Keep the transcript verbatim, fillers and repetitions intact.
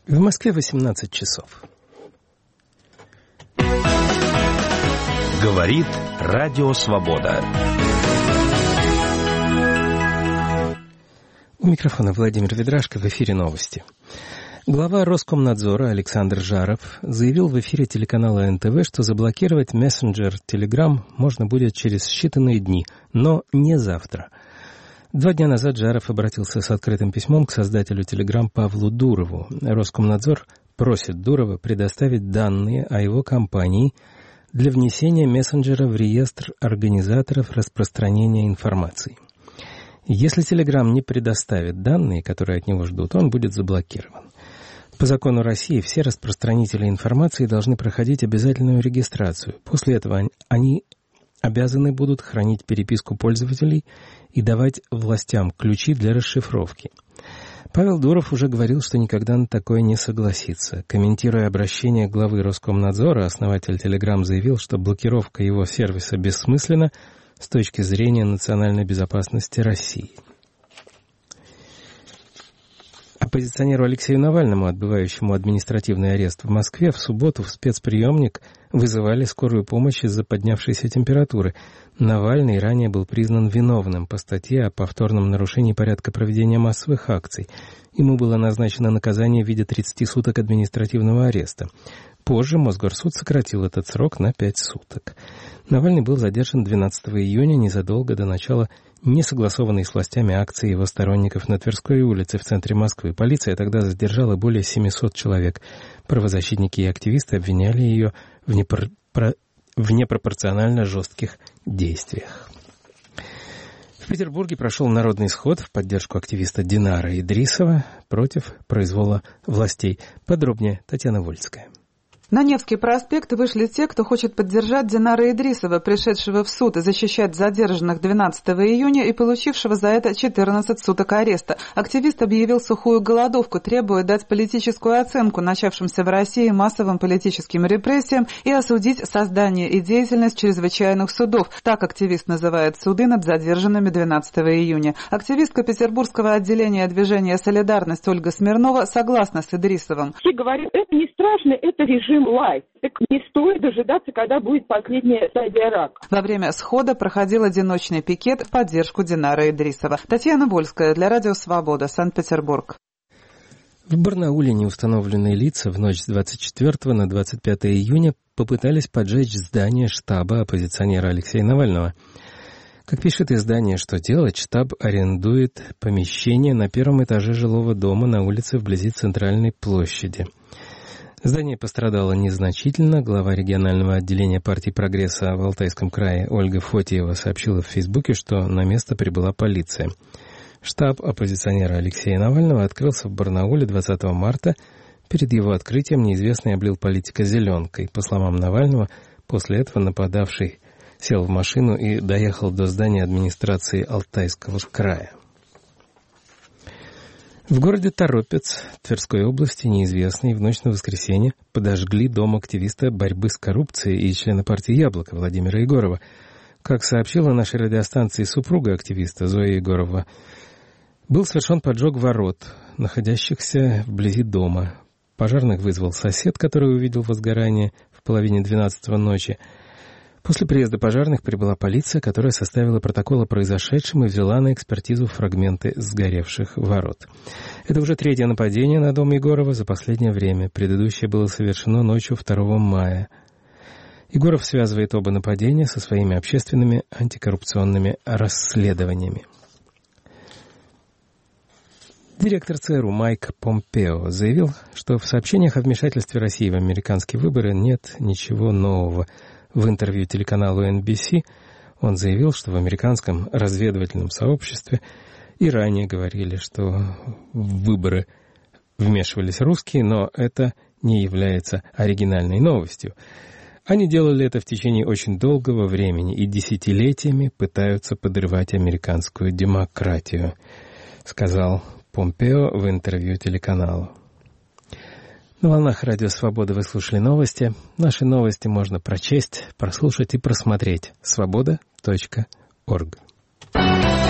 В Москве восемнадцать часов. Говорит Радио Свобода. У микрофона Владимир Ведрашко, в эфире новости. Глава Роскомнадзора Александр Жаров заявил в эфире телеканала эн тэ вэ, что заблокировать мессенджер Telegram можно будет через считанные дни, но не завтра. Два дня назад Жаров обратился с открытым письмом к создателю Telegram Павлу Дурову. Роскомнадзор просит Дурова предоставить данные о его компании для внесения мессенджера в реестр организаторов распространения информации. Если Telegram не предоставит данные, которые от него ждут, он будет заблокирован. По закону России все распространители информации должны проходить обязательную регистрацию. После этого они обязаны будут хранить переписку пользователей и давать властям ключи для расшифровки. Павел Дуров уже говорил, что никогда на такое не согласится. Комментируя обращение главы Роскомнадзора, основатель Telegram заявил, что блокировка его сервиса бессмысленна с точки зрения национальной безопасности России. Оппозиционеру Алексею Навальному, отбывающему административный арест в Москве, в субботу в спецприемник вызывали скорую помощь из-за поднявшейся температуры. Навальный ранее был признан виновным по статье о повторном нарушении порядка проведения массовых акций. Ему было назначено наказание в виде тридцати суток административного ареста. Позже Мосгорсуд сократил этот срок на пять суток. Навальный был задержан двенадцатого июня, незадолго до начала несогласованной с властями акции его сторонников на Тверской улице в центре Москвы. Полиция тогда задержала более семисот человек. Правозащитники и активисты обвиняли ее в, непро... в непропорционально жестких действиях. В Петербурге прошел народный сход в поддержку активиста Динара Идрисова против произвола властей. Подробнее Татьяна Вольская. На Невский проспект вышли те, кто хочет поддержать Динара Идрисова, пришедшего в суд и защищать задержанных двенадцатого июня и получившего за это четырнадцать суток ареста. Активист объявил сухую голодовку, требуя дать политическую оценку начавшимся в России массовым политическим репрессиям и осудить создание и деятельность чрезвычайных судов. Так активист называет суды над задержанными двенадцатого июня. Активистка Петербургского отделения движения «Солидарность» Ольга Смирнова согласна с Идрисовым. Все говорят, это не страшно, это режим лайт. Так не стоит дожидаться, когда будет последняя стадия рака. Во время схода проходил одиночный пикет в поддержку Динара Идрисова. Татьяна Вольская для Радио Свобода, Санкт-Петербург. В Барнауле неустановленные лица в ночь с двадцать четвёртого на двадцать пятое июня попытались поджечь здание штаба оппозиционера Алексея Навального. Как пишет издание «Что делать?», штаб арендует помещение на первом этаже жилого дома на улице вблизи Центральной площади. Здание пострадало незначительно. Глава регионального отделения партии «Прогресса» в Алтайском крае Ольга Фотиева сообщила в Фейсбуке, что на место прибыла полиция. Штаб оппозиционера Алексея Навального открылся в Барнауле двадцатого марта. Перед его открытием неизвестный облил политика зеленкой. По словам Навального, после этого нападавший сел в машину и доехал до здания администрации Алтайского края. В городе Торопец Тверской области неизвестные в ночь на воскресенье подожгли дом активиста борьбы с коррупцией и члена партии «Яблоко» Владимира Егорова. Как сообщила нашей радиостанции супруга активиста Зоя Егорова, был совершен поджог ворот, находящихся вблизи дома. Пожарных вызвал сосед, который увидел возгорание в половине двенадцатого ночи. После приезда пожарных прибыла полиция, которая составила протокол о произошедшем и взяла на экспертизу фрагменты сгоревших ворот. Это уже третье нападение на дом Егорова за последнее время. Предыдущее было совершено ночью второго мая. Егоров связывает оба нападения со своими общественными антикоррупционными расследованиями. Директор ЦРУ Майк Помпео заявил, что в сообщениях о вмешательстве России в американские выборы нет ничего нового. В интервью телеканалу эн би си он заявил, что в американском разведывательном сообществе и ранее говорили, что в выборы вмешивались русские, но это не является оригинальной новостью. Они делали это в течение очень долгого времени и десятилетиями пытаются подрывать американскую демократию, сказал Помпео в интервью телеканалу. На волнах Радио Свобода вы слушали новости. Наши новости можно прочесть, прослушать и просмотреть. свобода точка орг.